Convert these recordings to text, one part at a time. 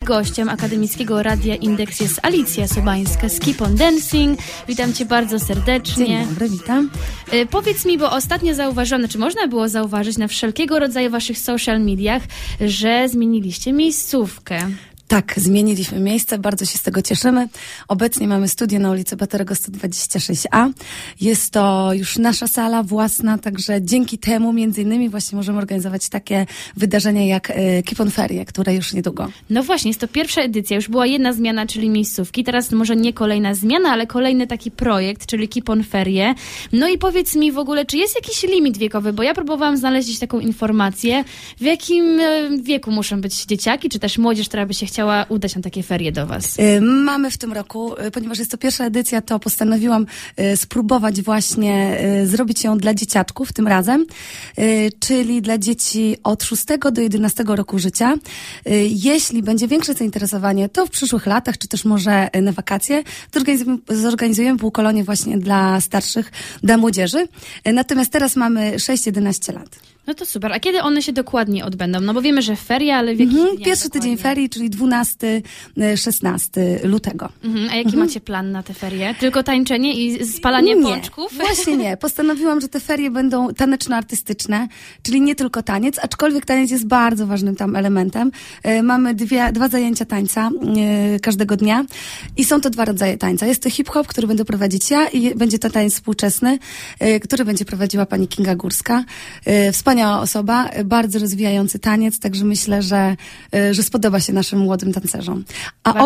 gościem akademickiego Radia Indeks jest Alicja Sobańska z Keep on Dancing. Witam cię bardzo serdecznie. Dzień dobry, witam. Powiedz mi, bo ostatnio zauważyłam, czy można było zauważyć na wszelkiego rodzaju waszych social mediach, że zmieniliście miejscówkę. Tak, zmieniliśmy miejsce, bardzo się z tego cieszymy. Obecnie mamy studio na ulicy Batorego 126A. Jest to już nasza sala własna, także dzięki temu między innymi właśnie możemy organizować takie wydarzenia jak Keep on Ferie, które już niedługo. No właśnie, jest to pierwsza edycja, już była jedna zmiana, czyli miejscówki. Teraz może nie kolejna zmiana, ale kolejny taki projekt, czyli Keep on Ferie. No i powiedz mi w ogóle, czy jest jakiś limit wiekowy, bo ja próbowałam znaleźć taką informację, w jakim wieku muszą być dzieciaki, czy też młodzież, która by się chciała udać na takie ferie do was? Mamy w tym roku, ponieważ jest to pierwsza edycja, to postanowiłam spróbować właśnie zrobić ją dla dzieciaczków tym razem, czyli dla dzieci od 6 do 11 roku życia. Jeśli będzie większe zainteresowanie, to w przyszłych latach, czy też może na wakacje, to zorganizujemy półkolonie właśnie dla starszych, dla młodzieży. Natomiast teraz mamy 6-11 lat. No to super. A kiedy one się dokładnie odbędą? No bo wiemy, że ferie, ale w jakich dniach Pierwszy dokładnie? tydzień ferii, czyli 12-16 lutego. A jaki macie plan na te ferie? Tylko tańczenie i spalanie pączków? Właśnie nie. Postanowiłam, że te ferie będą taneczno-artystyczne, czyli nie tylko taniec, aczkolwiek taniec jest bardzo ważnym tam elementem. Mamy dwa zajęcia tańca każdego dnia i są to 2 rodzaje tańca. Jest to hip-hop, który będę prowadzić ja i będzie to taniec współczesny, który będzie prowadziła pani Kinga Górska. Wspaniała osoba, bardzo rozwijający taniec, także myślę, że spodoba się naszym młodym tancerzom. A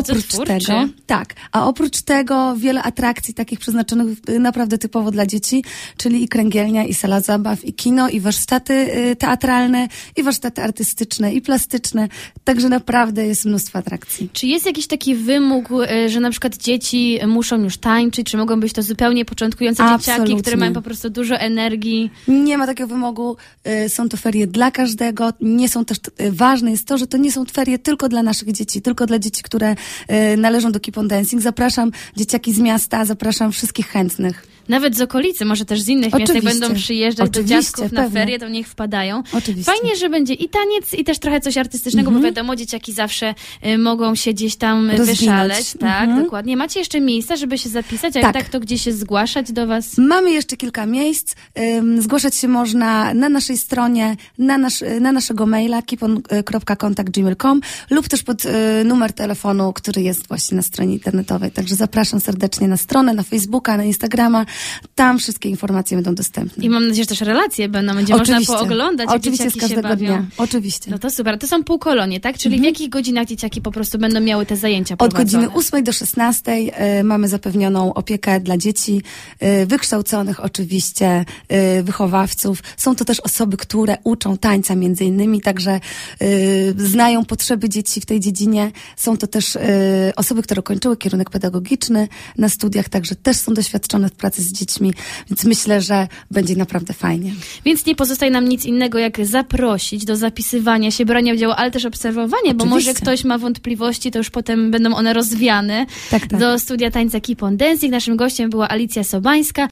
oprócz tego wiele atrakcji takich przeznaczonych naprawdę typowo dla dzieci, czyli i kręgielnia, i sala zabaw, i kino, i warsztaty teatralne, i warsztaty artystyczne, i plastyczne, także naprawdę jest mnóstwo atrakcji. Czy jest jakiś taki wymóg, że na przykład dzieci muszą już tańczyć, czy mogą być to zupełnie początkujące dzieciaki, które mają po prostu dużo energii? Nie ma takiego wymogu. Są to ferie dla każdego. Nie są też, ważne jest to, że to nie są ferie tylko dla naszych dzieci, tylko dla dzieci, które należą do Keep on Dancing. Zapraszam dzieciaki z miasta, zapraszam wszystkich chętnych. Nawet z okolicy, może też z innych miast, jak będą przyjeżdżać do dziadków na ferie, to niech wpadają. Oczywiście. Fajnie, że będzie i taniec, i też trochę coś artystycznego, bo wiadomo, dzieciaki zawsze mogą się gdzieś tam wyszaleć. Tak, dokładnie. Macie jeszcze miejsca, żeby się zapisać, a jak tak, to gdzieś się zgłaszać do was? Mamy jeszcze kilka miejsc. Zgłaszać się można na naszej stronie, na naszego maila keepon.contact@gmail.com lub też pod numer telefonu, który jest właśnie na stronie internetowej. Także zapraszam serdecznie na stronę, na Facebooka, na Instagrama. Tam wszystkie informacje będą dostępne. I mam nadzieję, że też relacje będzie można pooglądać, jak dzieciaki z każdego się bawią. Dnia. Oczywiście. No to super. To są półkolonie, tak? Czyli w jakich godzinach dzieciaki po prostu będą miały te zajęcia prowadzone? Od godziny 8 do 16 mamy zapewnioną opiekę dla dzieci, wykształconych oczywiście, wychowawców. Są to też osoby, które uczą tańca między innymi, także znają potrzeby dzieci w tej dziedzinie. Są to też osoby, które kończyły kierunek pedagogiczny na studiach, także też są doświadczone w pracy z dziećmi, więc myślę, że będzie naprawdę fajnie. Więc nie pozostaje nam nic innego, jak zaprosić do zapisywania się, brania udziału, ale też obserwowania, bo może ktoś ma wątpliwości, to już potem będą one rozwiane. Tak. Do studia tańca Keep on Dancing. Naszym gościem była Alicja Sobańska.